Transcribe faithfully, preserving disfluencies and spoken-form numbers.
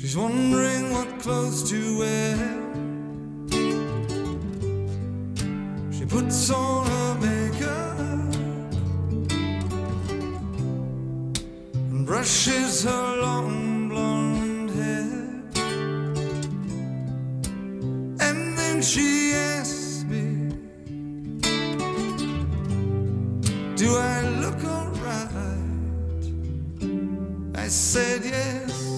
She's wondering what clothes to wear. She puts on her makeup and brushes her long blonde hair. And then she asks me, do I look alright? I said yes.